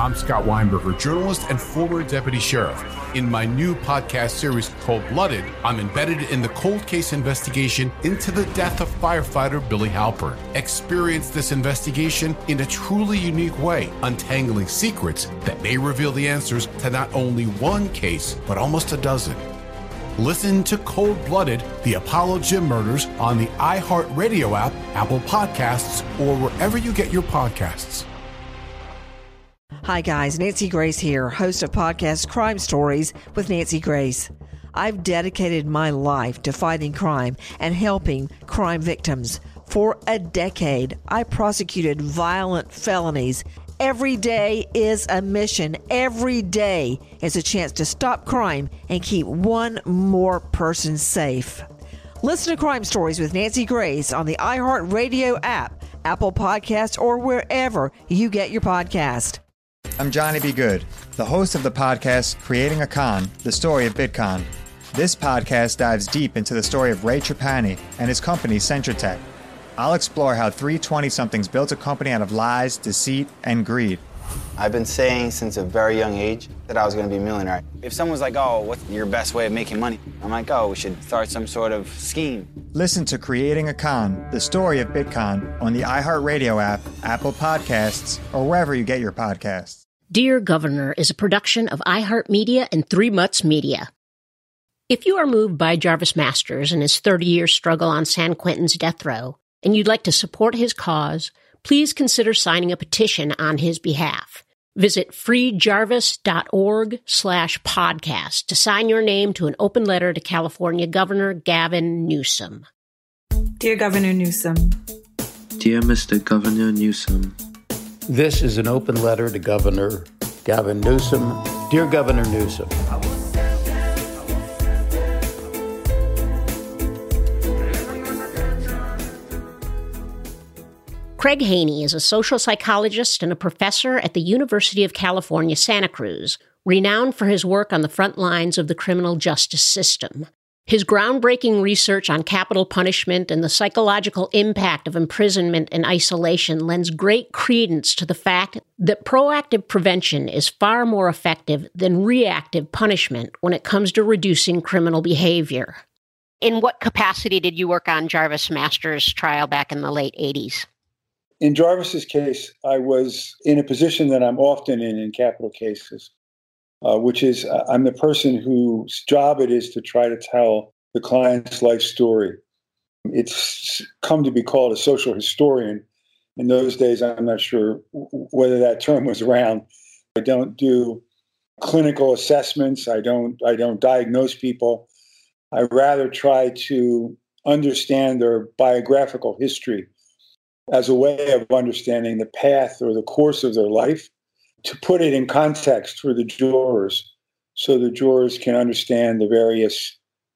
I'm Scott Weinberger, journalist and former deputy sheriff. In my new podcast series, Cold-Blooded, I'm embedded in the cold case investigation into the death of firefighter Billy Halpern. Experience this investigation in a truly unique way, untangling secrets that may reveal the answers to not only one case, but almost a dozen. Listen to Cold-Blooded, the Apollo Gym Murders on the iHeartRadio app, Apple Podcasts, or wherever you get your podcasts. Hi guys, Nancy Grace here, host of podcast Crime Stories with Nancy Grace. I've dedicated my life to fighting crime and helping crime victims. For a decade, I prosecuted violent felonies. Every day is a mission. Every day is a chance to stop crime and keep one more person safe. Listen to Crime Stories with Nancy Grace on the iHeartRadio app, Apple Podcasts, or wherever you get your podcast. I'm Johnny B. Good, the host of the podcast Creating a Con, the story of Bitcoin. This podcast dives deep into the story of Ray Trapani and his company Centratech. I'll explore how three 20-somethings built a company out of lies, deceit, and greed. I've been saying since a very young age that I was going to be a millionaire. If someone's like, oh, what's your best way of making money? I'm like, oh, we should start some sort of scheme. Listen to Creating a Con, the story of Bitcoin on the iHeartRadio app, Apple Podcasts, or wherever you get your podcasts. Dear Governor is a production of iHeartMedia and Three Mutts Media. If you are moved by Jarvis Masters and his 30-year struggle on San Quentin's death row, and you'd like to support his cause, please consider signing a petition on his behalf. Visit freejarvis.org/podcast to sign your name to an open letter to California Governor Gavin Newsom. Dear Governor Newsom. Dear Mr. Governor Newsom. This is an open letter to Governor Gavin Newsom. Dear Governor Newsom. Craig Haney is a social psychologist and a professor at the University of California, Santa Cruz, renowned for his work on the front lines of the criminal justice system. His groundbreaking research on capital punishment and the psychological impact of imprisonment and isolation lends great credence to the fact that proactive prevention is far more effective than reactive punishment when it comes to reducing criminal behavior. In what capacity did you work on Jarvis Masters' trial back in the late 80s? In Jarvis's case, I was in a position that I'm often in capital cases, which is I'm the person whose job it is to try to tell the client's life story. It's come to be called a social historian. In those days, I'm not sure whether that term was around. I don't do clinical assessments. I don't diagnose people. I rather try to understand their biographical history as a way of understanding the path or the course of their life, to put it in context for the jurors so the jurors can understand the various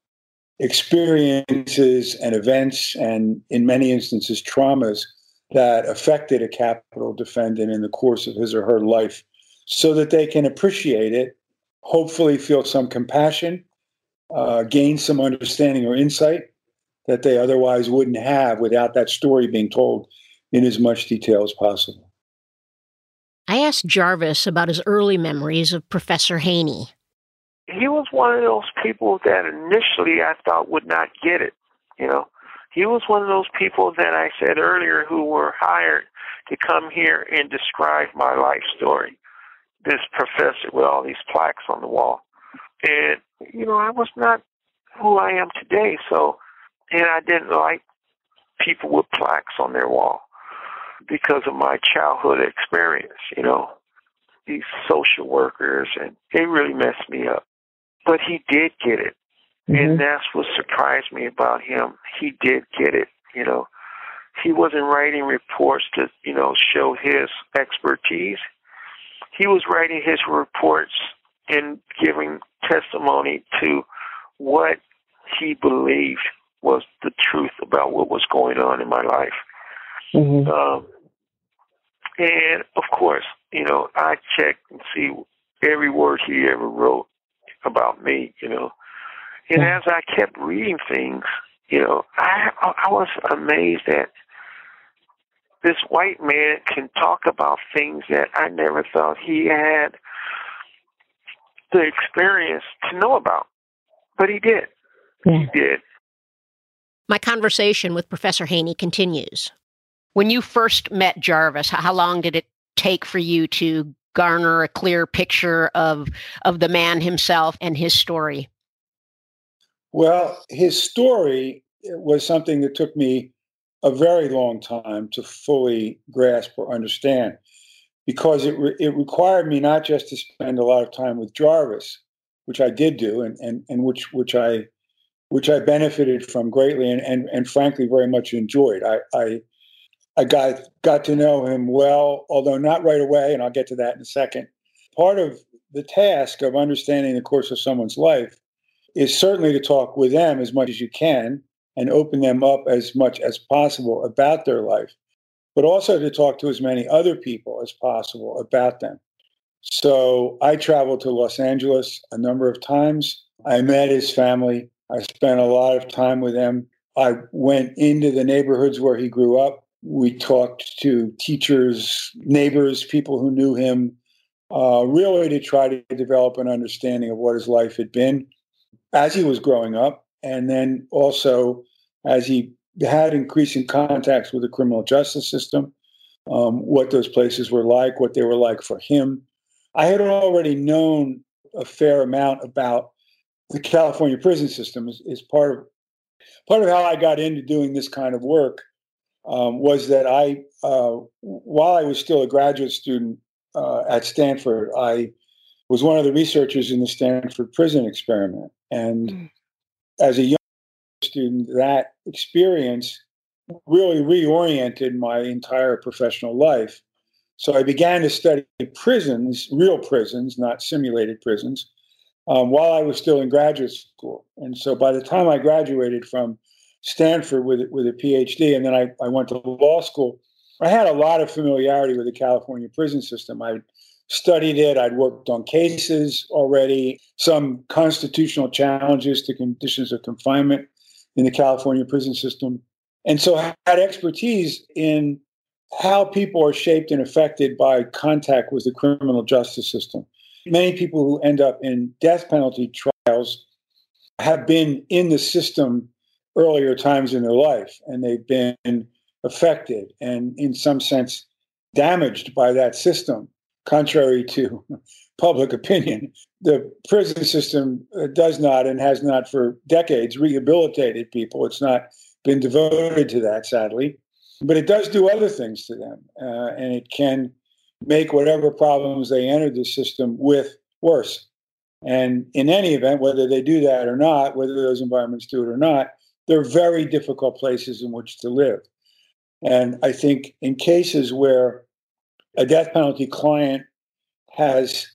experiences and events and, in many instances, traumas that affected a capital defendant in the course of his or her life, so that they can appreciate it, hopefully feel some compassion, gain some understanding or insight that they otherwise wouldn't have without that story being told in as much detail as possible. I asked Jarvis about his early memories of Professor Haney. He was one of those people that initially I thought would not get it. You know, he was one of those people that I said earlier who were hired to come here and describe my life story. This professor with all these plaques on the wall. And, you know, I was not who I am today. So, and I didn't like people with plaques on their wall because of my childhood experience, you know, these social workers, and they really messed me up. But he did get it. Mm-hmm. And that's what surprised me about him. He did get it, you know. He wasn't writing reports to, you know, show his expertise. He was writing his reports and giving testimony to what he believed was the truth about what was going on in my life. Mm-hmm. And, of course, you know, I checked and see every word he ever wrote about me, you know. And as I kept reading things, you know, I was amazed at this white man can talk about things that I never thought he had the experience to know about. But he did. He did. My conversation with Professor Haney continues. When you first met Jarvis, how long did it take for you to garner a clear picture of the man himself and his story? Well, his story was something that took me a very long time to fully grasp or understand, because it required me not just to spend a lot of time with Jarvis, which I did do, and which I benefited from greatly, and frankly very much enjoyed. I got to know him well, although not right away, and I'll get to that in a second. Part of the task of understanding the course of someone's life is certainly to talk with them as much as you can and open them up as much as possible about their life, but also to talk to as many other people as possible about them. So I traveled to Los Angeles a number of times. I met his family. I spent a lot of time with them. I went into the neighborhoods where he grew up. We talked to teachers, neighbors, people who knew him, really to try to develop an understanding of what his life had been as he was growing up, and then also as he had increasing contacts with the criminal justice system, what those places were like, what they were like for him. I had already known a fair amount about the California prison system. Is part of how I got into doing this kind of work. Was that while I was still a graduate student at Stanford, I was one of the researchers in the Stanford prison experiment. And as a young student, that experience really reoriented my entire professional life. So I began to study prisons, real prisons, not simulated prisons, while I was still in graduate school. And so by the time I graduated from Stanford with a PhD, and then I went to law school, I had a lot of familiarity with the California prison system. I studied it. I'd worked on cases already, some constitutional challenges to conditions of confinement in the California prison system. And so I had expertise in how people are shaped and affected by contact with the criminal justice system. Many people who end up in death penalty trials have been in the system earlier times in their life, and they've been affected and in some sense damaged by that system, contrary to public opinion. The prison system does not and has not for decades rehabilitated people. It's not been devoted to that, sadly, but it does do other things to them, and it can make whatever problems they entered the system with worse. And in any event, whether they do that or not, whether those environments do it or not, they're very difficult places in which to live. And I think in cases where a death penalty client has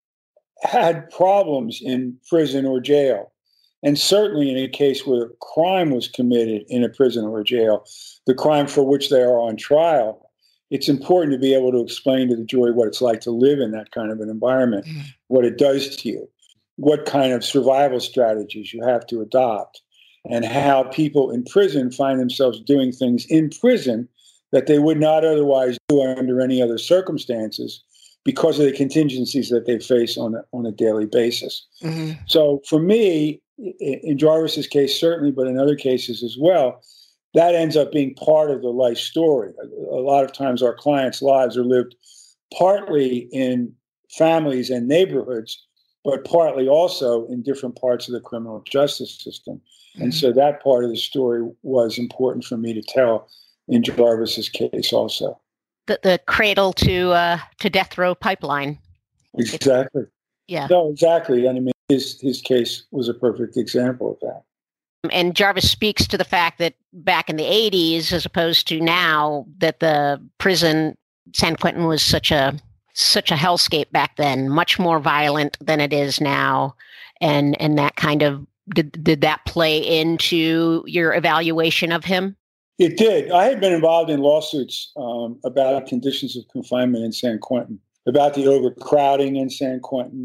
had problems in prison or jail, and certainly in a case where a crime was committed in a prison or a jail, the crime for which they are on trial, it's important to be able to explain to the jury what it's like to live in that kind of an environment, what it does to you, what kind of survival strategies you have to adopt, and how people in prison find themselves doing things in prison that they would not otherwise do under any other circumstances because of the contingencies that they face on a daily basis. Mm-hmm. So for me, in Jarvis's case, certainly, but in other cases as well, that ends up being part of the life story. A lot of times our clients' lives are lived partly in families and neighborhoods, but partly also in different parts of the criminal justice system. Mm-hmm. And so that part of the story was important for me to tell in Jarvis's case also. The cradle to death row pipeline. Exactly. Yeah. No, exactly. And I mean, his case was a perfect example of that. And Jarvis speaks to the fact that back in the 80s, as opposed to now, that the prison, San Quentin, was such a hellscape back then, much more violent than it is now. And that kind of, did that play into your evaluation of him? It did. I had been involved in lawsuits about conditions of confinement in San Quentin, about the overcrowding in San Quentin,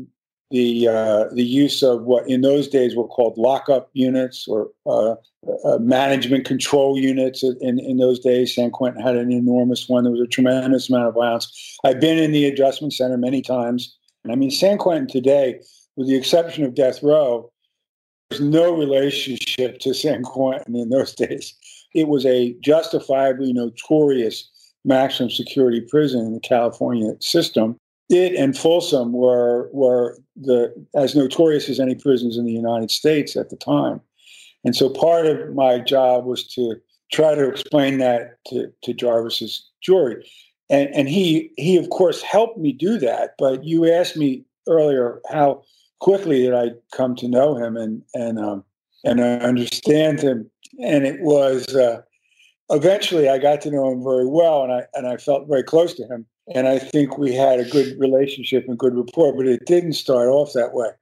the use of what in those days were called lockup units or management control units. In those days, San Quentin had an enormous one. There was a tremendous amount of violence. I've been in the adjustment center many times. And I mean, San Quentin today, with the exception of death row, there's no relationship to San Quentin in those days. It was a justifiably notorious maximum security prison in the California system. It and Folsom were as notorious as any prisons in the United States at the time. And so part of my job was to try to explain that to Jarvis's jury. And he of course helped me do that. But you asked me earlier how quickly did I come to know him and understand him. And it was eventually I got to know him very well, and I felt very close to him. And I think we had a good relationship and good rapport, but it didn't start off that way.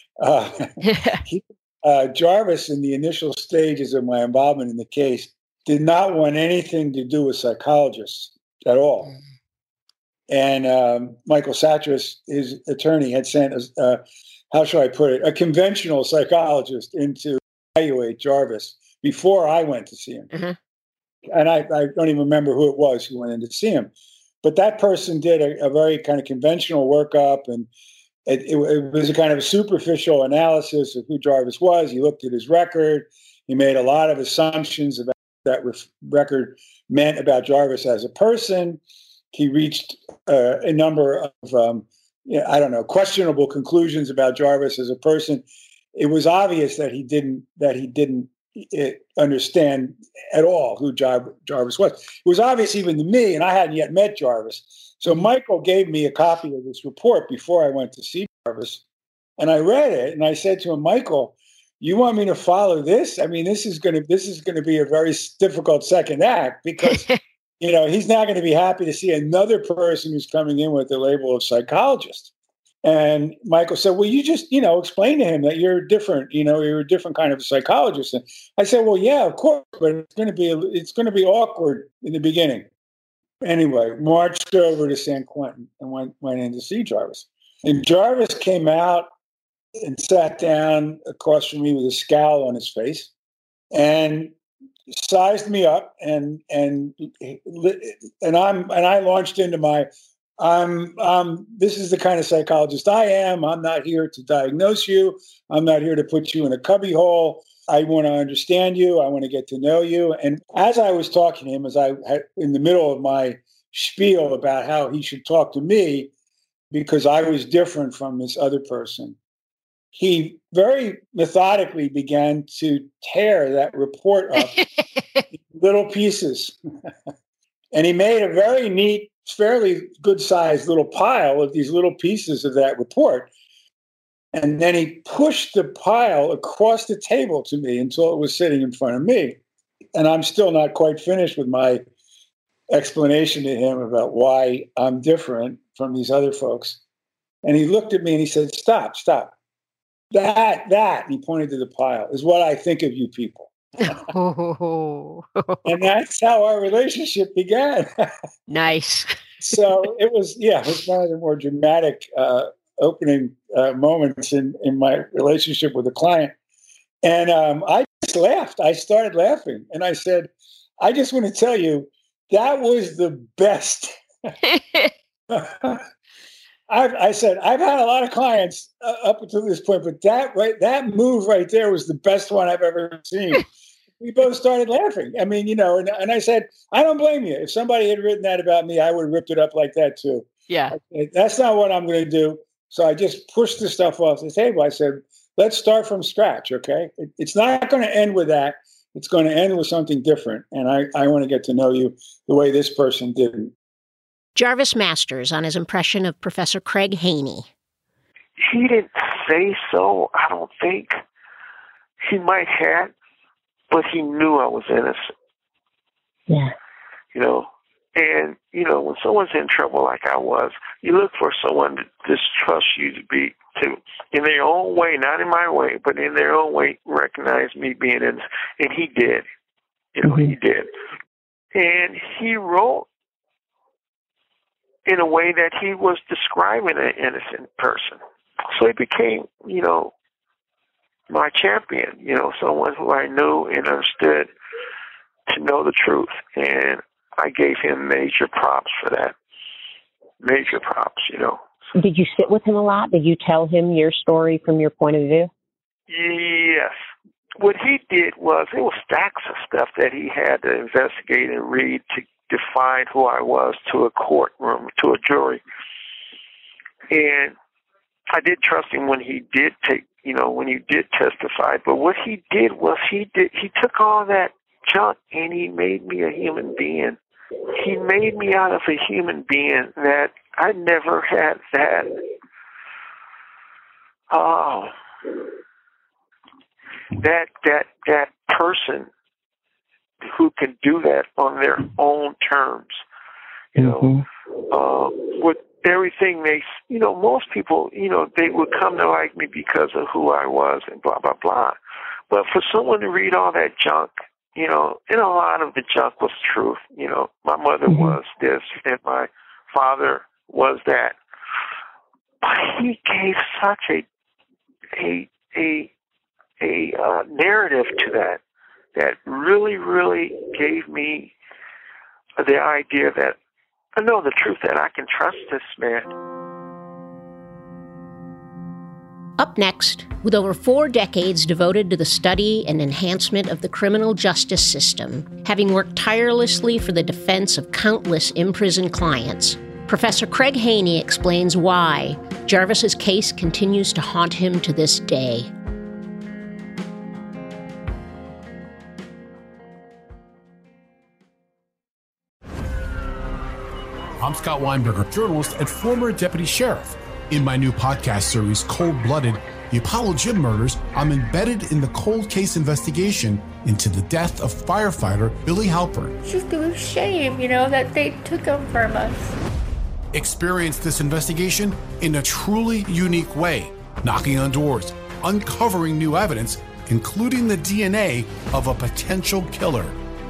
Jarvis, in the initial stages of my involvement in the case, did not want anything to do with psychologists at all. And Michael Satras, his attorney, had sent how shall I put it, a conventional psychologist in to evaluate Jarvis before I went to see him. Mm-hmm. And I don't even remember who it was who went in to see him. But that person did a very kind of conventional workup, and it was a kind of a superficial analysis of who Jarvis was. He looked at his record. He made a lot of assumptions about that record meant about Jarvis as a person. He reached a number of, questionable conclusions about Jarvis as a person. It was obvious that he didn't understand at all who Jarvis was. It was obvious even to me, and I hadn't yet met Jarvis. So Michael gave me a copy of this report before I went to see Jarvis, and I read it, and I said to him, Michael, you want me to follow this? I mean, this is going to be a very difficult second act because he's not going to be happy to see another person who's coming in with the label of psychologist. And Michael said, well, you just, explain to him that you're different, you're a different kind of psychologist. And I said, well, yeah, of course, but it's going to be awkward in the beginning. Anyway, marched over to San Quentin and went in to see Jarvis. And Jarvis came out and sat down across from me with a scowl on his face and sized me up and I launched into my this is the kind of psychologist I am. I'm not here to diagnose you. I'm not here to put you in a cubbyhole. I want to understand you. I want to get to know you. And as I was talking to him, as I had in the middle of my spiel about how he should talk to me because I was different from this other person, he very methodically began to tear that report up in little pieces. And he made a very neat, fairly good-sized little pile of these little pieces of that report. And then he pushed the pile across the table to me until it was sitting in front of me. And I'm still not quite finished with my explanation to him about why I'm different from these other folks. And he looked at me and he said, stop. That, and he pointed to the pile, is what I think of you people. And that's how our relationship began. Nice. So it was one of the more dramatic opening moments in my relationship with the client. And I just laughed. I started laughing. And I said, I just want to tell you, that was the best. I said, I've had a lot of clients up until this point, but that move right there was the best one I've ever seen. We both started laughing. I mean, and I said, I don't blame you. If somebody had written that about me, I would have ripped it up like that too. Yeah. That's not what I'm going to do. So I just pushed the stuff off the table. I said, let's start from scratch, okay? It's not going to end with that. It's going to end with something different. And I want to get to know you the way this person didn't. Jarvis Masters on his impression of Professor Craig Haney. He didn't say so, I don't think. He might have, but he knew I was innocent. Yeah. And, when someone's in trouble like I was, you look for someone to just trust you to, in their own way, not in my way, but in their own way, recognize me being innocent. And he did. He did. And he wrote in a way that he was describing an innocent person. So he became, my champion, someone who I knew and understood to know the truth. And I gave him major props for that. Major props, Did you sit with him a lot? Did you tell him your story from your point of view? Yes. What he did was, there were stacks of stuff that he had to investigate and read to define who I was to a courtroom, to a jury. And I did trust him when he did when he did testify. But what he did was he took all that junk and he made me a human being. He made me out of a human being that I never had that. That person who can do that on their own terms, with everything most people, they would come to like me because of who I was and blah, blah, blah. But for someone to read all that junk, and a lot of the junk was truth. My mother was this and my father was that. But he gave such a narrative to that really, really gave me the idea that I know the truth, that I can trust this man. Up next, with over 4 decades devoted to the study and enhancement of the criminal justice system, having worked tirelessly for the defense of countless imprisoned clients, Professor Craig Haney explains why Jarvis's case continues to haunt him to this day. I'm Scott Weinberger, journalist and former deputy sheriff. In my new podcast series, Cold Blooded, The Apollo Gym Murders, I'm embedded in the cold case investigation into the death of firefighter Billy Halpern. It's just a shame, that they took him from us. Experience this investigation in a truly unique way, knocking on doors, uncovering new evidence, including the DNA of a potential killer.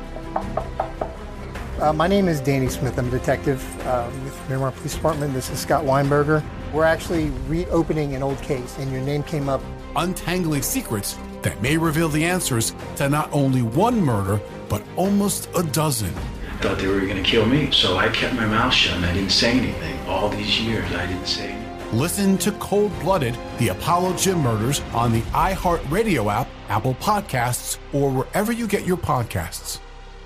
My name is Danny Smith. I'm a detective with Miramar Police Department. This is Scott Weinberger. We're actually reopening an old case, and your name came up. Untangling secrets that may reveal the answers to not only one murder, but almost a dozen. I thought they were going to kill me, so I kept my mouth shut and I didn't say anything. All these years, I didn't say anything. Listen to Cold Blooded, The Apollo Gym Murders on the iHeartRadio app, Apple Podcasts, or wherever you get your podcasts.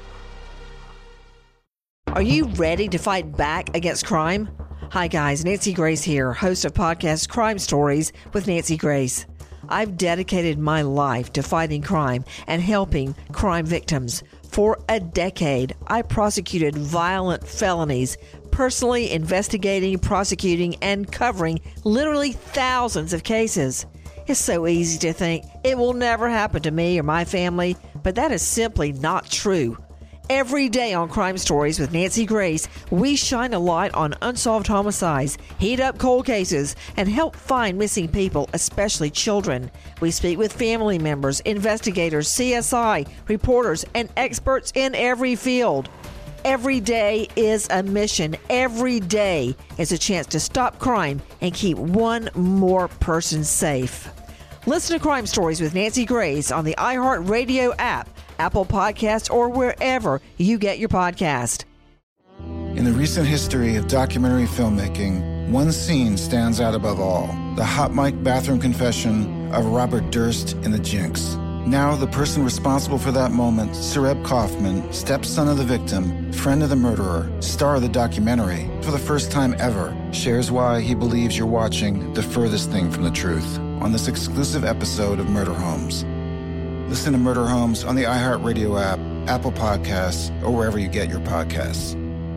Are you ready to fight back against crime? Hi guys, Nancy Grace here, host of podcast Crime Stories with Nancy Grace. I've dedicated my life to fighting crime and helping crime victims. For a decade, I prosecuted violent felonies, personally investigating, prosecuting, and covering literally thousands of cases. It's so easy to think it will never happen to me or my family, but that is simply not true. Every day on Crime Stories with Nancy Grace, we shine a light on unsolved homicides, heat up cold cases, and help find missing people, especially children. We speak with family members, investigators, CSI, reporters, and experts in every field. Every day is a mission. Every day is a chance to stop crime and keep one more person safe. Listen to Crime Stories with Nancy Grace on the iHeartRadio app, Apple Podcasts, or wherever you get your podcast. In the recent history of documentary filmmaking, one scene stands out above all: the hot mic bathroom confession of Robert Durst in The Jinx. Now, the person responsible for that moment, Sareb Kaufman, stepson of the victim, friend of the murderer, star of the documentary, for the first time ever, shares why he believes you're watching the furthest thing from the truth on this exclusive episode of Murder Homes. Listen to Murder Homes on the iHeartRadio app, Apple Podcasts, or wherever you get your podcasts.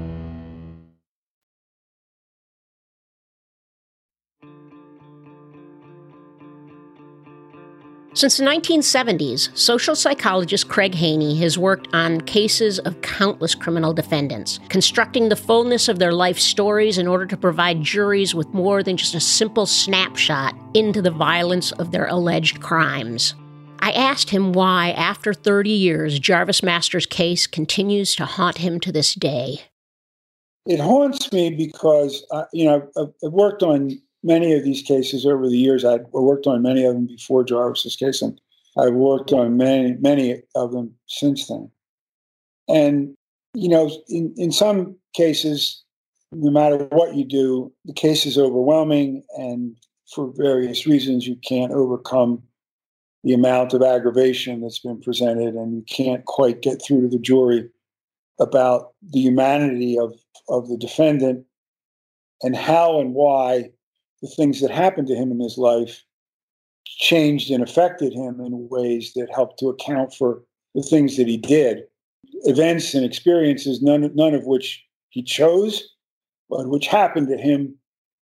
Since the 1970s, social psychologist Craig Haney has worked on cases of countless criminal defendants, constructing the fullness of their life stories in order to provide juries with more than just a simple snapshot into the violence of their alleged crimes. I asked him why, after 30 years, Jarvis Master's case continues to haunt him to this day. It haunts me because, I've worked on many of these cases over the years. I worked on many of them before Jarvis's case, and I've worked on many of them since then. And, in some cases, no matter what you do, the case is overwhelming, and for various reasons, you can't overcome the amount of aggravation that's been presented, and you can't quite get through to the jury about the humanity of the defendant and how and why the things that happened to him in his life changed and affected him in ways that helped to account for the things that he did. Events and experiences, none of which he chose, but which happened to him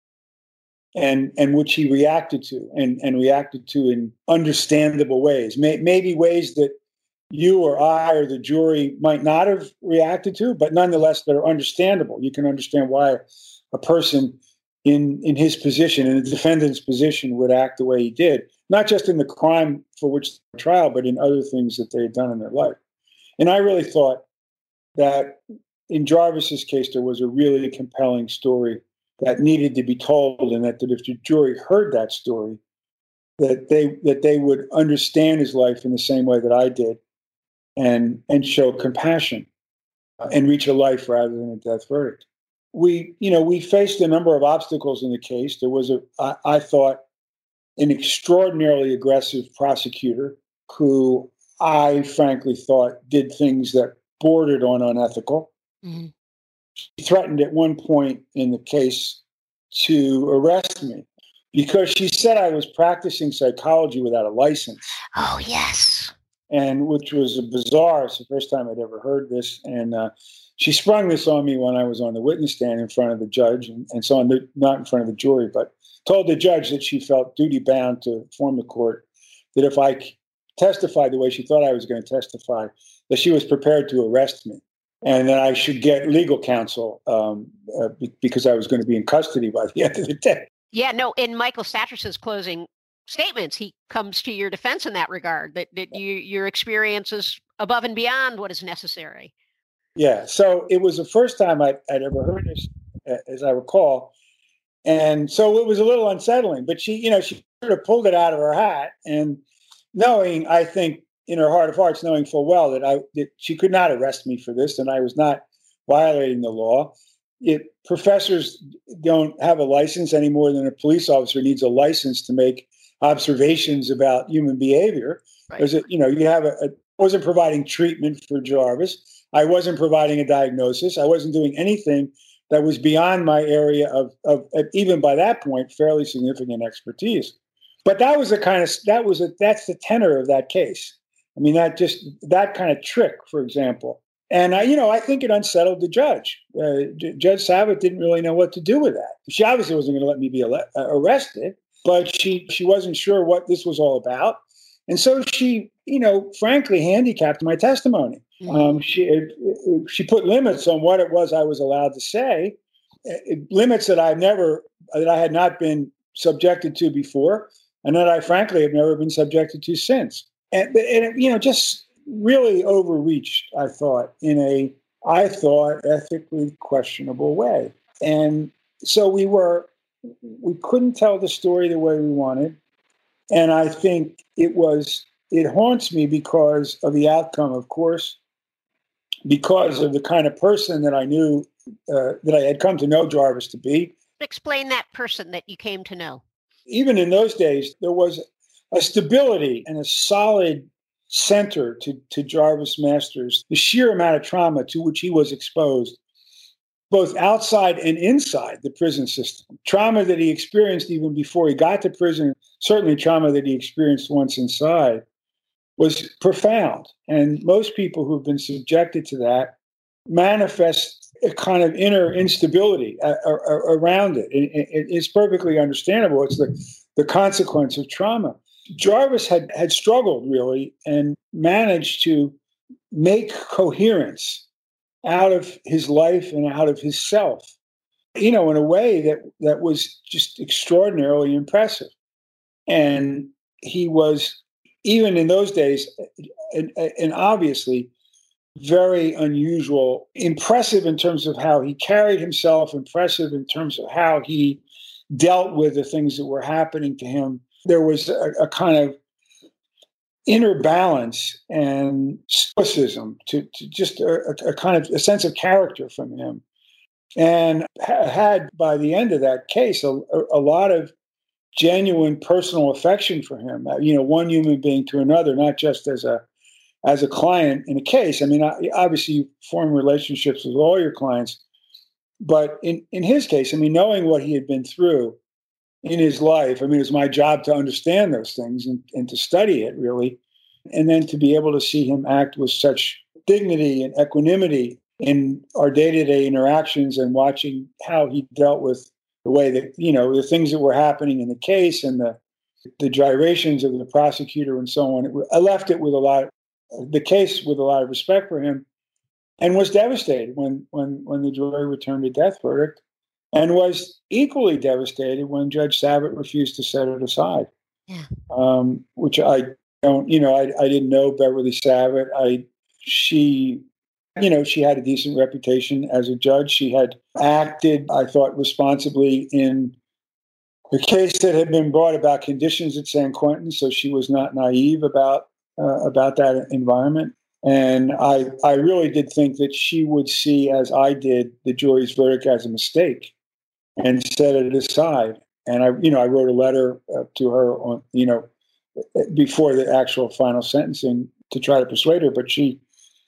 and which he reacted to and reacted to in understandable ways. Maybe ways that you or I or the jury might not have reacted to, but nonetheless that are understandable. You can understand why a person in his position, in the defendant's position, would act the way he did, not just in the crime for which the trial, but in other things that they had done in their life. And I really thought that in Jarvis's case, there was a really compelling story that needed to be told, and that if the jury heard that story, that they would understand his life in the same way that I did, and show compassion and reach a life rather than a death verdict. We faced a number of obstacles in the case. There was I thought, an extraordinarily aggressive prosecutor who I frankly thought did things that bordered on unethical. Mm-hmm. She threatened at one point in the case to arrest me because she said I was practicing psychology without a license. Oh, yes. And which was bizarre. It's the first time I'd ever heard this. And she sprung this on me when I was on the witness stand in front of the judge, and so on, not in front of the jury, but told the judge that she felt duty-bound to inform the court that if I testified the way she thought I was going to testify, that she was prepared to arrest me, and that I should get legal counsel because I was going to be in custody by the end of the day. Yeah, no, in Michael Statris's closing statements, he comes to your defense in that regard, that your experience is above and beyond what is necessary. Yeah, so it was the first time I'd ever heard this, as I recall. And so it was a little unsettling, but she sort of pulled it out of her hat, and knowing, I think, in her heart of hearts, knowing full well that she could not arrest me for this, and I was not violating the law. Professors don't have a license any more than a police officer needs a license to make observations about human behavior. Right. I wasn't providing treatment for Jarvis. I wasn't providing a diagnosis. I wasn't doing anything that was beyond my area of even by that point, fairly significant expertise. But that's the tenor of that case. I mean, that kind of trick, for example. And I think it unsettled the judge. Judge Savitt didn't really know what to do with that. She obviously wasn't going to let me be arrested, but she wasn't sure what this was all about. And so she, frankly, handicapped my testimony. She put limits on what it was I was allowed to say, limits that I had not been subjected to before, and that I frankly have never been subjected to since. And it, just really overreached, I thought, in a ethically questionable way. And so we couldn't tell the story the way we wanted. And I think it haunts me because of the outcome, of course, because of the kind of person that I knew, that I had come to know Jarvis to be. Explain that person that you came to know. Even in those days, there was a stability and a solid center to Jarvis Masters, the sheer amount of trauma to which he was exposed, both outside and inside the prison system. Trauma that he experienced even before he got to prison, certainly trauma that he experienced once inside, was profound. And most people who've been subjected to that manifest a kind of inner instability around it. It's perfectly understandable. It's the consequence of trauma. Jarvis had struggled, really, and managed to make coherence out of his life and out of his self, in a way that was just extraordinarily impressive. And he was, even in those days, and obviously very unusual, impressive in terms of how he carried himself, impressive in terms of how he dealt with the things that were happening to him, there was a kind of inner balance and stoicism to just a kind of a sense of character from him. And had, by the end of that case, a lot of genuine personal affection for him, one human being to another, not just as a client in a case. I mean, obviously you form relationships with all your clients, but in his case, I mean, knowing what he had been through in his life, I mean, it was my job to understand those things and to study it, really. And then to be able to see him act with such dignity and equanimity in our day-to-day interactions, and watching how he dealt with the way that, the things that were happening in the case and the gyrations of the prosecutor and so on. I left it with the case with a lot of respect for him, and was devastated when the jury returned a death verdict, and was equally devastated when Judge Savitt refused to set it aside. Yeah. Which I don't, I didn't know Beverly Savitt. She had a decent reputation as a judge. She had acted, I thought, responsibly in the case that had been brought about conditions at San Quentin, so she was not naive about that environment. And I really did think that she would see, as I did, the jury's verdict as a mistake and set it aside. And I wrote a letter to her on, before the actual final sentencing to try to persuade her, but she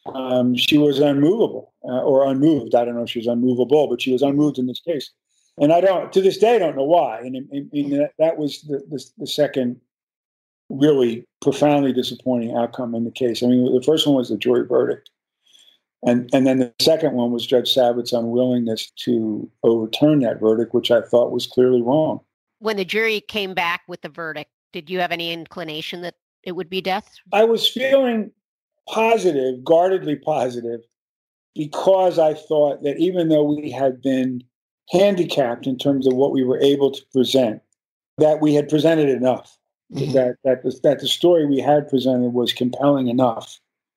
was unmovable or unmoved. I don't know if she was unmovable, but she was unmoved in this case. And to this day, I don't know why. And that was the second really profoundly disappointing outcome in the case. I mean, the first one was the jury verdict. And then the second one was Judge Savitt's unwillingness to overturn that verdict, which I thought was clearly wrong. When the jury came back with the verdict, did you have any inclination that it would be death? I was feeling positive, guardedly positive, because I thought that even though we had been handicapped in terms of what we were able to present, that we had presented enough, that the story we had presented was compelling enough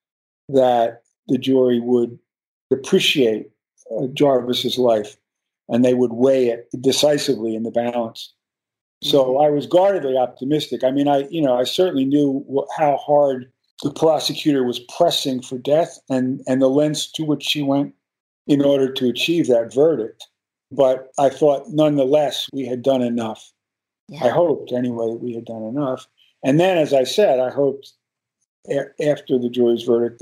that the jury would appreciate Jarvis's life, and they would weigh it decisively in the balance. So I was guardedly optimistic. I mean, I certainly knew how hard the prosecutor was pressing for death and the lengths to which she went in order to achieve that verdict. But I thought, nonetheless, we had done enough. Yeah. I hoped, anyway, that we had done enough. And then, as I said, I hoped after the jury's verdict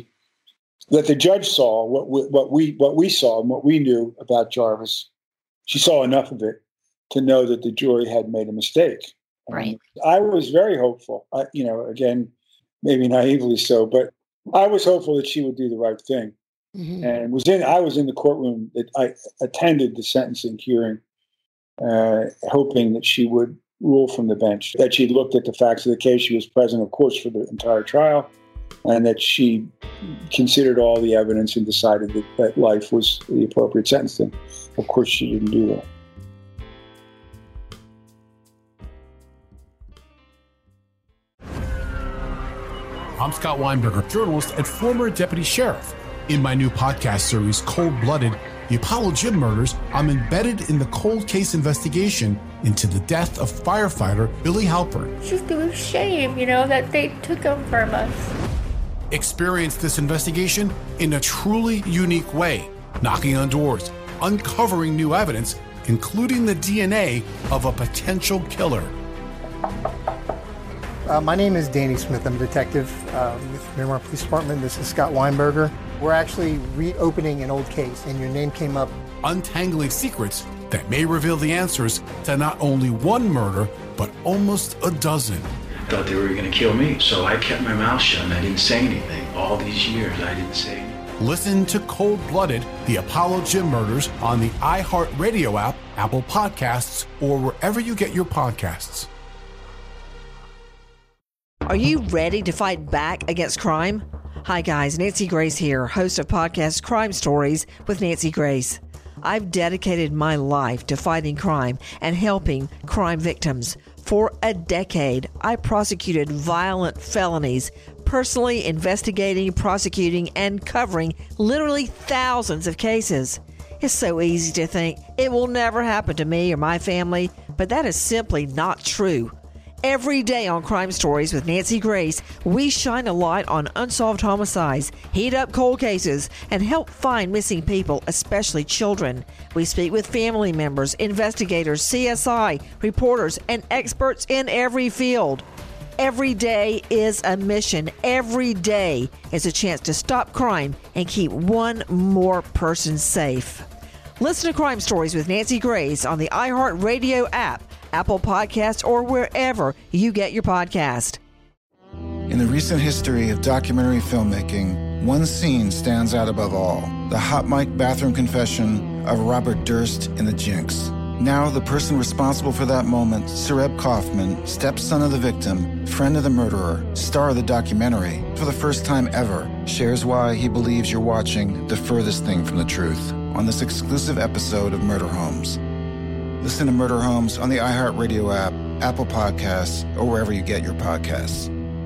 that the judge saw what we saw and what we knew about Jarvis. She saw enough of it to know that the jury had made a mistake. Right. I was very hopeful. Again, maybe naively so, but I was hopeful that she would do the right thing. Mm-hmm. And I was in the courtroom that I attended the sentencing hearing, hoping that she would rule from the bench, that she looked at the facts of the case. She was present, of course, for the entire trial, and that she considered all the evidence and decided that life was the appropriate sentencing. Of course, she didn't do that. I'm Scott Weinberger, journalist and former deputy sheriff. In my new podcast series, Cold Blooded, The Apollo Gym Murders, I'm embedded in the cold case investigation into the death of firefighter Billy Halpern. It's just a shame, that they took him from us. Experience this investigation in a truly unique way, knocking on doors, uncovering new evidence, including the DNA of a potential killer. My name is Danny Smith. I'm a detective with Miramar Police Department. This is Scott Weinberger. We're actually reopening an old case, and your name came up. Untangling secrets that may reveal the answers to not only one murder, but almost a dozen. I thought they were going to kill me, so I kept my mouth shut and I didn't say anything. All these years, I didn't say anything. Listen to Cold Blooded, The Apollo Gym Murders on the iHeartRadio app, Apple Podcasts, or wherever you get your podcasts. Are you ready to fight back against crime? Hi guys, Nancy Grace here, host of podcast Crime Stories with Nancy Grace. I've dedicated my life to fighting crime and helping crime victims. For a decade, I prosecuted violent felonies, personally investigating, prosecuting, and covering literally thousands of cases. It's so easy to think it will never happen to me or my family, but that is simply not true. Every day on Crime Stories with Nancy Grace, we shine a light on unsolved homicides, heat up cold cases, and help find missing people, especially children. We speak with family members, investigators, CSI, reporters, and experts in every field. Every day is a mission. Every day is a chance to stop crime and keep one more person safe. Listen to Crime Stories with Nancy Grace on the iHeartRadio app, Apple Podcasts, or wherever you get your podcast. In the recent history of documentary filmmaking, one scene stands out above all: the hot mic bathroom confession of Robert Durst in The Jinx. Now, the person responsible for that moment, Sareb Kaufman, stepson of the victim, friend of the murderer, star of the documentary, for the first time ever, shares why he believes you're watching the furthest thing from the truth on this exclusive episode of Murder Homes. Listen to Murder Homes on the iHeartRadio app, Apple Podcasts, or wherever you get your podcasts.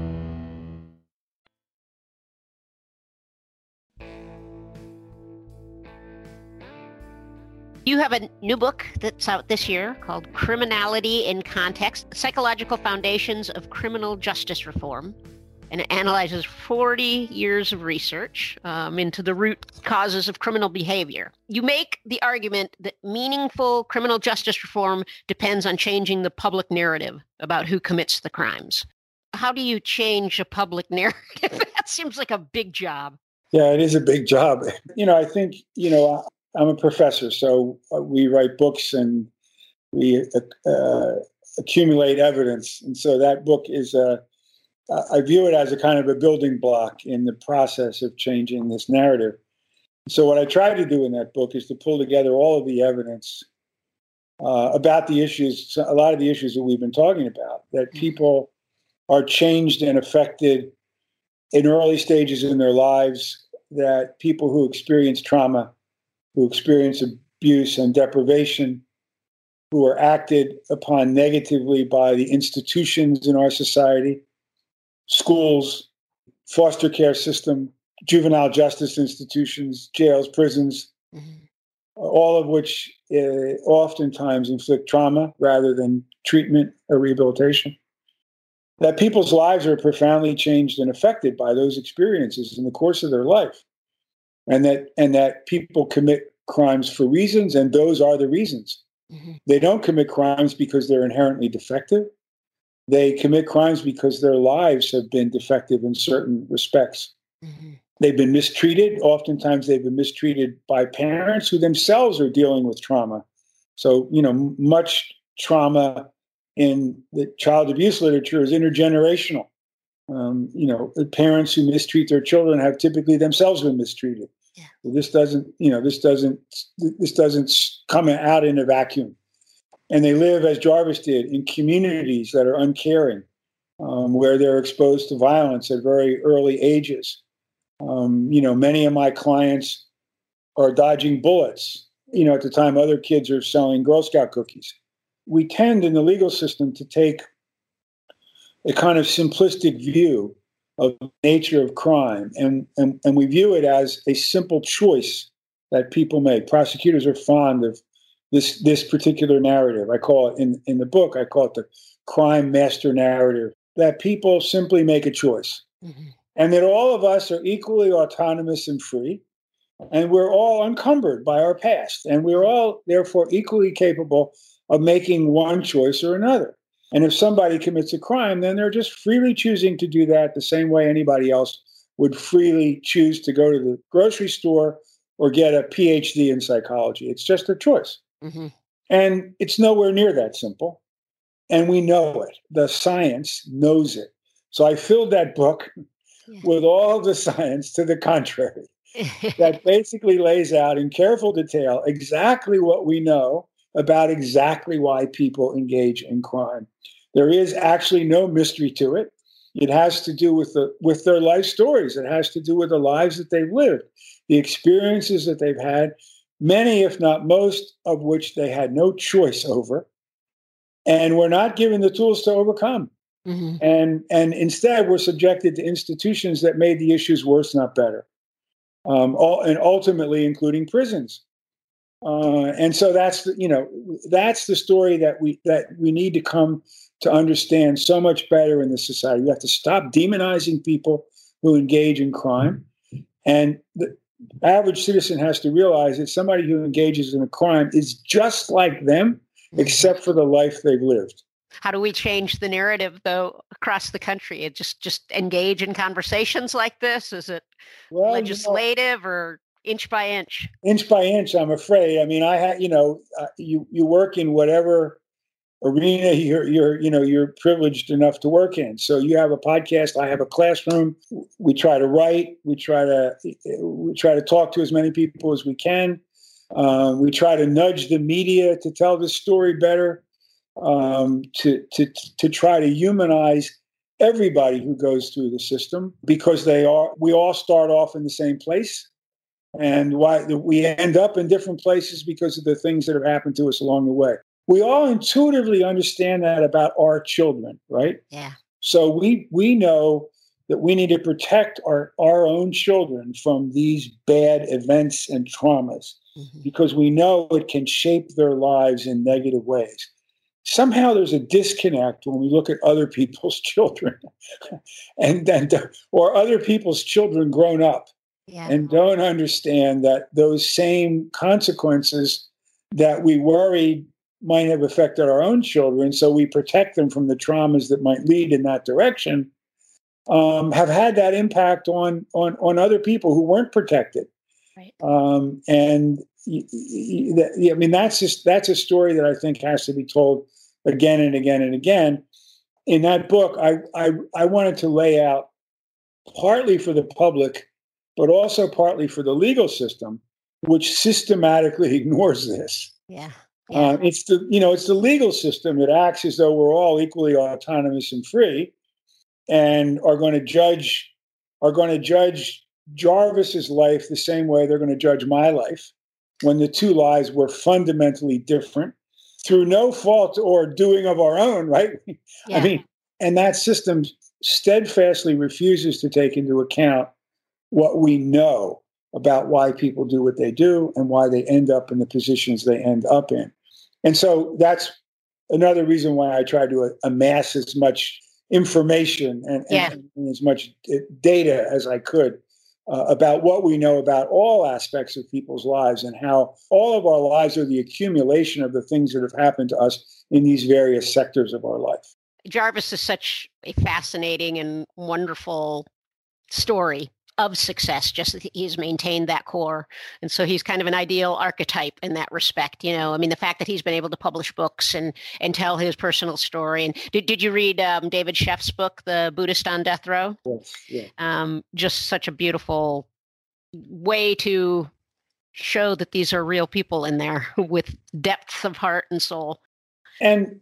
You have a new book that's out this year called Criminality in Context, Psychological Foundations of Criminal Justice Reform. And it analyzes 40 years of research into the root causes of criminal behavior. You make the argument that meaningful criminal justice reform depends on changing the public narrative about who commits the crimes. How do you change a public narrative? That seems like a big job. Yeah, it is a big job. I think, I'm a professor, so we write books and we accumulate evidence. And so that book is I view it as a kind of a building block in the process of changing this narrative. So what I try to do in that book is to pull together all of the evidence about the issues, a lot of the issues that we've been talking about, that people are changed and affected in early stages in their lives, that people who experience trauma, who experience abuse and deprivation, who are acted upon negatively by the institutions in our society, schools, foster care system, juvenile justice institutions, jails, prisons, all of which oftentimes inflict trauma rather than treatment or rehabilitation. That people's lives are profoundly changed and affected by those experiences in the course of their life. And that people commit crimes for reasons, and those are the reasons. They don't commit crimes because they're inherently defective. They commit crimes because their lives have been defective in certain respects. They've been mistreated. Oftentimes they've been mistreated by parents who themselves are dealing with trauma. So, much trauma in the child abuse literature is intergenerational. The parents who mistreat their children have typically themselves been mistreated. Yeah. This doesn't come out in a vacuum. And they live, as Jarvis did, in communities that are uncaring, where they're exposed to violence at very early ages. Many of my clients are dodging bullets, at the time other kids are selling Girl Scout cookies. We tend in the legal system to take a kind of simplistic view of the nature of crime, and we view it as a simple choice that people make. Prosecutors are fond of this particular narrative. I call it in the book, I call it the crime master narrative, that people simply make a choice. And that all of us are equally autonomous and free, and we're all encumbered by our past, and we're all therefore equally capable of making one choice or another. And if somebody commits a crime, then they're just freely choosing to do that the same way anybody else would freely choose to go to the grocery store or get a PhD in psychology. It's just a choice. And it's nowhere near that simple. And we know it. The science knows it. So I filled that book with all the science to the contrary that basically lays out in careful detail exactly what we know about exactly why people engage in crime. There is actually no mystery to it. It has to do with their life stories. It has to do with the lives that they've lived, the experiences that they've had, many, if not most, of which they had no choice over, and were not given the tools to overcome. And instead, were subjected to institutions that made the issues worse, not better, and ultimately including prisons. And so that's the story that we need to come to understand so much better in this society. We have to stop demonizing people who engage in crime, and the average citizen has to realize that somebody who engages in a crime is just like them, except for the life they've lived. How do we change the narrative, though, across the country? It just engage in conversations like this? Is it legislative or inch by inch? Inch by inch, I'm afraid. I mean, you work in whatever arena you're privileged enough to work in. So you have a podcast, I have a classroom. We try to write. We try to talk to as many people as we can. We try to nudge the media to tell the story better. To try to humanize everybody who goes through the system, because we all start off in the same place, and why we end up in different places because of the things that have happened to us along the way. We all intuitively understand that about our children, right? Yeah. So we know that we need to protect our own children from these bad events and traumas, because we know it can shape their lives in negative ways. Somehow there's a disconnect when we look at other people's children or other people's children grown up, and don't understand that those same consequences that we worried might have affected our own children, so we protect them from the traumas that might lead in that direction, have had that impact on other people who weren't protected. Right. And I mean, that's a story that I think has to be told again and again and again. In that book, I wanted to lay out, partly for the public, but also partly for the legal system, which systematically ignores this. Yeah. It's the legal system that acts as though we're all equally autonomous and free, and are going to judge Jarvis's life the same way they're going to judge my life, when the two lives were fundamentally different, through no fault or doing of our own, right? Yeah. I mean, and that system steadfastly refuses to take into account what we know about why people do what they do and why they end up in the positions they end up in. And so that's another reason why I try to amass as much information and as much data as I could about what we know about all aspects of people's lives, and how all of our lives are the accumulation of the things that have happened to us in these various sectors of our life. Jarvis is such a fascinating and wonderful story of success, just that he's maintained that core. And so he's kind of an ideal archetype in that respect. I mean, the fact that he's been able to publish books and tell his personal story. And did you read David Sheff's book, The Buddhist on Death Row? Yes. Yeah. Just such a beautiful way to show that these are real people in there with depths of heart and soul. And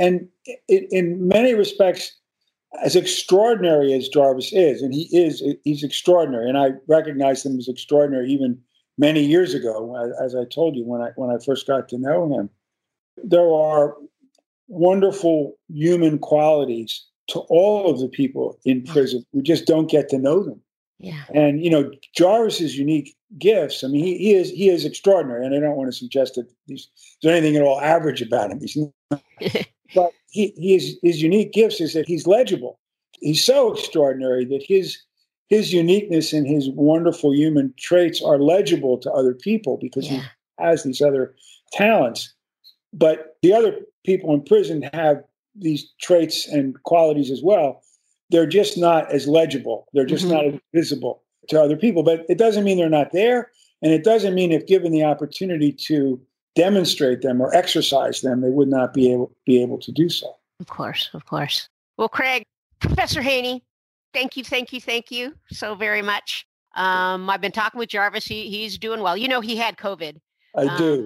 in many respects, as extraordinary as Jarvis is, and he's extraordinary, and I recognized him as extraordinary even many years ago, as I told you, when I first got to know him. There are wonderful human qualities to all of the people in prison. We just don't get to know them. Yeah. And Jarvis's unique gifts. I mean, he is extraordinary, and I don't want to suggest that there's anything at all average about him. He's not. But his unique gifts is that he's legible. He's so extraordinary that his uniqueness and his wonderful human traits are legible to other people, because he has these other talents. But the other people in prison have these traits and qualities as well. They're just not as legible. They're just not as visible to other people. But it doesn't mean they're not there. And it doesn't mean if given the opportunity to demonstrate them or exercise them, they would not be able to do so. Of course. Well, Craig, Professor Haney, thank you so very much. I've been talking with Jarvis. He's doing well. He had COVID. I do.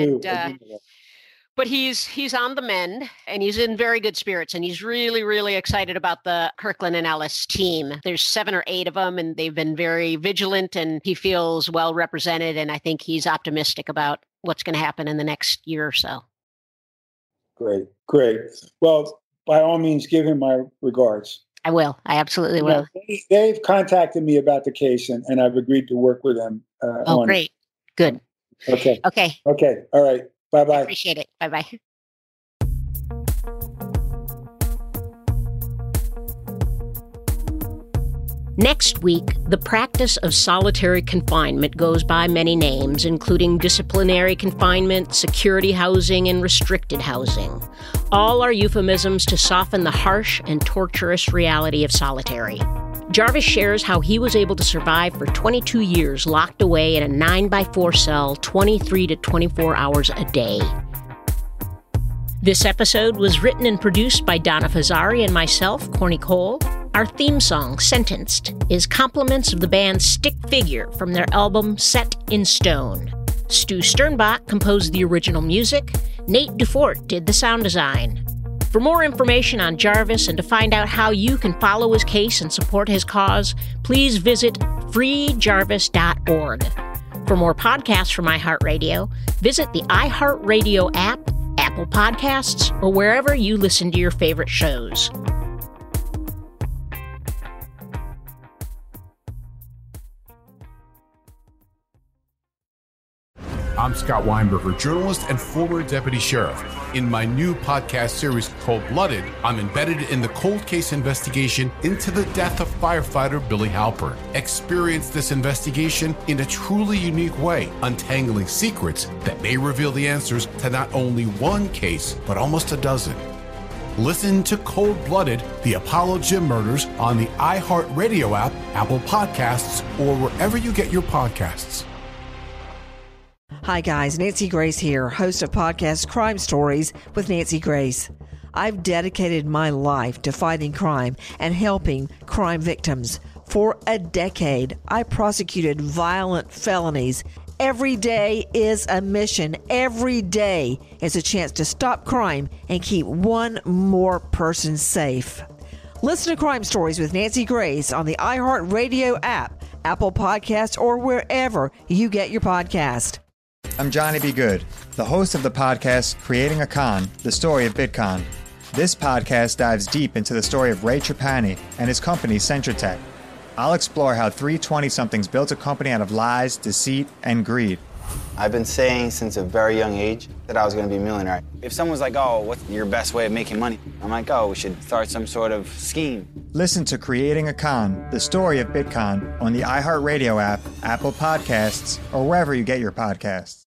But he's on the mend, and he's in very good spirits, and he's really, really excited about the Kirkland and Ellis team. There's 7 or 8 of them, and they've been very vigilant, and he feels well represented, and I think he's optimistic about what's going to happen in the next year or so. Great. Well, by all means, give him my regards. I will. I absolutely will. They've contacted me about the case, and I've agreed to work with them. Great. Good. Okay. Okay. Okay. All right. Bye-bye. Appreciate it. Bye-bye. Next week, the practice of solitary confinement goes by many names, including disciplinary confinement, security housing, and restricted housing. All are euphemisms to soften the harsh and torturous reality of solitary. Jarvis shares how he was able to survive for 22 years locked away in a 9x4 cell 23 to 24 hours a day. This episode was written and produced by Donna Fazzari and myself, Corny Cole. Our theme song, Sentenced, is compliments of the band Stick Figure from their album Set in Stone. Stu Sternbach composed the original music. Nate Dufort did the sound design. For more information on Jarvis and to find out how you can follow his case and support his cause, please visit freejarvis.org. For more podcasts from iHeartRadio, visit the iHeartRadio app, Apple Podcasts, or wherever you listen to your favorite shows. I'm Scott Weinberger, journalist and former deputy sheriff. In my new podcast series, Cold Blooded, I'm embedded in the cold case investigation into the death of firefighter Billy Halpern. Experience this investigation in a truly unique way, untangling secrets that may reveal the answers to not only one case, but almost a dozen. Listen to Cold Blooded, the Apollo Gym Murders on the iHeartRadio app, Apple Podcasts, or wherever you get your podcasts. Hi guys, Nancy Grace here, host of podcast Crime Stories with Nancy Grace. I've dedicated my life to fighting crime and helping crime victims. For a decade, I prosecuted violent felonies. Every day is a mission. Every day is a chance to stop crime and keep one more person safe. Listen to Crime Stories with Nancy Grace on the iHeartRadio app, Apple Podcasts, or wherever you get your podcast. I'm Johnny B. Good, the host of the podcast Creating a Con, the story of Bitcon. This podcast dives deep into the story of Ray Trapani and his company Centratech. I'll explore how three 20-somethings built a company out of lies, deceit, and greed. I've been saying since a very young age that I was going to be a millionaire. If someone's like, oh, what's your best way of making money? I'm like, oh, we should start some sort of scheme. Listen to Creating a Con, the story of Bitcon on the iHeartRadio app, Apple Podcasts, or wherever you get your podcasts.